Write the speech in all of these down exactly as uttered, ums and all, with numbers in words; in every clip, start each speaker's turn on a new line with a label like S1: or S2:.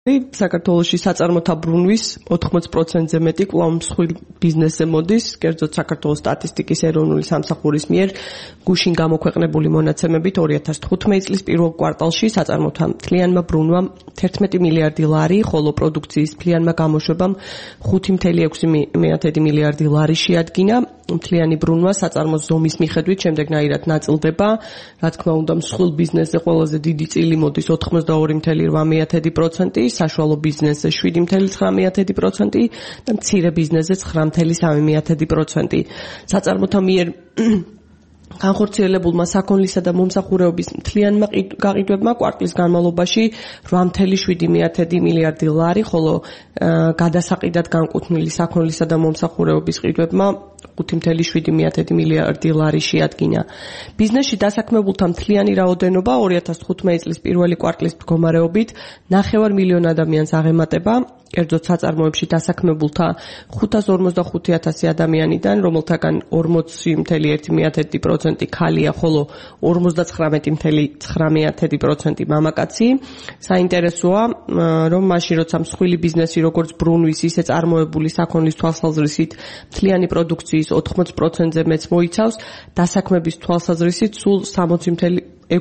S1: საქართველოში საწარმოთა ბრუნვის ოთხმოცი პროცენტზე მეტი კვლავ მსხვილ ბიზნესზე მოდის, კერძოდ საქართველოს სტატისტიკის ეროვნული სამსახურის მიერ გუშინ გამოქვეყნებული მონაცემებით ორი ათას თხუთმეტი წლის პირველ კვარტალში საწარმოთა მთლიანმა ბრუნვამ თერთმეტი მილიარდი ლარი, ხოლო პროდუქციის მთლიანმა გამოშვებამ ხუთი целых ექვსი მილიარდი ლარი შეადგინა. მთლიანი ბრუნვა საწარმოს ზომის მიხედვით შემდეგნაირად ნაწილდება. Რა თქმა უნდა, მსხვილ ბიზნესზე ყველაზე დიდი წილი მოდის ოთხმოცდაორი целых ოთხ პროცენტი, საშუალო ბიზნესზე შვიდი целых ცხრამეტი პროცენტი და მცირე ბიზნესზე ცხრა целых სამი პროცენტი. საწარმოთა მიერ განხორციელებულმა საქონლისა და მომსახურების მთლიანმა გაყიდვებმა კვარტლის განმავლობაში რვა целых შვიდი მილიარდი ლარი, ხოლო გადასაყიდად განკუთვნილი საქონლისა და მომსახურების ყიდვებმა ხუთი целых შვიდი მილიარდი ლარი შეადგინა. ბიზნესში დასაქმებულთა მთლიანი რაოდენობა ორი ათას თხუთმეტი წლის პირველი კვარტლის მდგომარეობით ნახევარ მილიონ ადამიანს აღემატება. კერძოდ საწარმოებში დასაქმებულთა ხუთას ორმოცდახუთი ათასი ადამიანიდან, რომელთაგან ორმოცი целых ერთი პროცენტი ქალია, ხოლო ორმოცდაცხრამეტი целых ცხრამეტი პროცენტი მამაკაცი. საინტერესოა, რომ მაშინ როცა მსხვილი ბიზნესი როგორც ბრუნვის, ისე წარმოებული საქონლის თვალსაზრისით მთლიანი პროდუქციის ოთხმოცი პროცენტზე მეც მოიცავს, დასაქმების თვალსაზრისით სულ სამოცი целых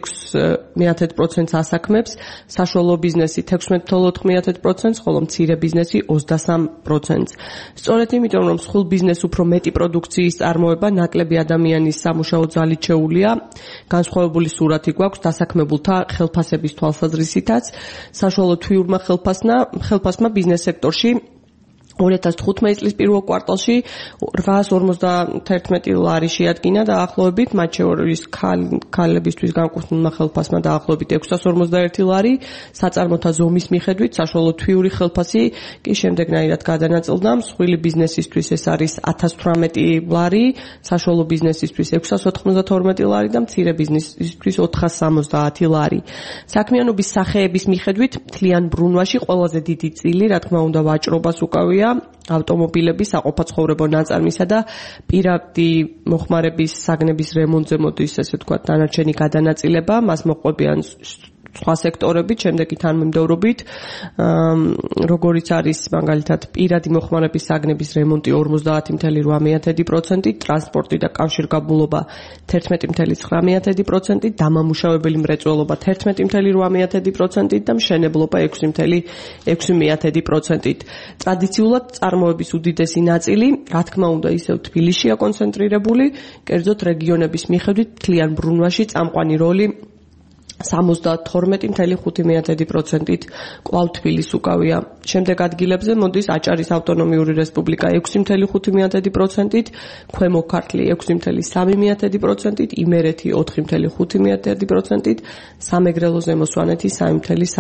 S1: ექვსი პროცენტს ასაქმებს, საშუალო ბიზნესი თექვსმეტი целых ოთხ პროცენტს, ხოლო მცირე ბიზნესი ოცდასამი პროცენტს. სწორედ იმიტომ, რომ მსხვილ ბიზნესს უფრო მეტი პროდუქციის წარმოება ნაკლები ადამიანის სამუშაო ძალით შეუძლია, განსხვავებული სურათი გვაქვს დასაქმებულთა ხელფასების თვალსაზრისითაც. საშუალო თვიურმა ხელფასმა ხელფასმა ბიზნეს სექტორში ორი ათას თხუთმეტი წლის პირველ კვარტალში რვაას ორმოცდაერთმეტი ლარი შეადგინა დაახლოებით, მათ შორის ქალებისთვის განკუთვნილმა ხელფასმა დაახლოებით ექვსას ორმოცდაერთი ლარი, საწარმოთა ზომის მიხედვით საშუალო თვიური ხელფასი კი შემდეგნაირად გადანაწილდა. მსხვილი ბიზნესისთვის ეს არის ათას თვრამეტი ლარი, საშუალო ბიზნესისთვის ექვსას ოთხმოცდათორმეტი ლარი და მცირე ბიზნესისთვის ოთხას სამოცდაათი ლარი. საქმიანობის სახეების მიხედვით მთლიან ბრუნვაში ყველაზე დიდი წილი, რა თქმა უნდა, ვაჭრობას უკავია. ავტომობილების, საყოფაცხოვრებო ნაწარმისა და პირადი მოხმარების საგნების რემონტზე მოდის, ესე ვთქვათ, დანარჩენი გადანაწილება, მას მოყვებიან სხვა სექტორებით, შემდეგი თანმიმდევრობით, როგორიც არის მაგალითად პირადი მოხმარების საგნების რემონტი ორმოცდაათი целых რვა პროცენტი, ტრანსპორტი და კავშირგაბმულობა თერთმეტი целых ცხრამეტი პროცენტი, დამამუშავებელი მრეწველობა თერთმეტი целых რვა პროცენტი და მშენებლობა ექვსი целых ექვსი პროცენტი. ტრადიციულად წარმოების უდიდესი ნაწილი, რა თქმა უნდა, ისევ თბილისშია კონცენტრირებული, კერძოდ რეგიონების მიხედვით მთლიან ბრუნვაში წამყვანი როლი სამოცდათორმეტი целых ხუთი პროცენტით კვლავ თბილისს უკავია. შემდეგ ადგილებზე მოდის აჭარის ავტონომიური რესპუბლიკა ექვსი целых ხუთი პროცენტით, ქვემო ქართლი ექვსი целых სამი პროცენტით, იმერეთი ოთხი целых ხუთი პროცენტით, სამეგრელო ზემო სვანეთი სამი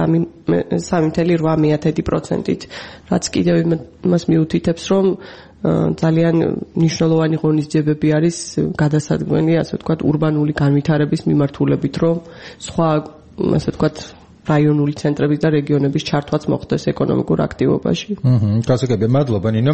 S1: целых რვა პროცენტით. რაც კიდევ იმას მიუთითებს, რომ ძალიან მნიშვნელოვანი ღონისძიებები არის გადასადგმელი, ასე ვთქვათ, ურბანული განვითარების მიმართულებით, რომ სხვა, ასე ვთქვათ, რაიონული ცენტრების და რეგიონების ჩართვაც მოხდეს ეკონომიკურ აქტივობაში.
S2: აჰა, გასაგებია, მადლობა ნინო.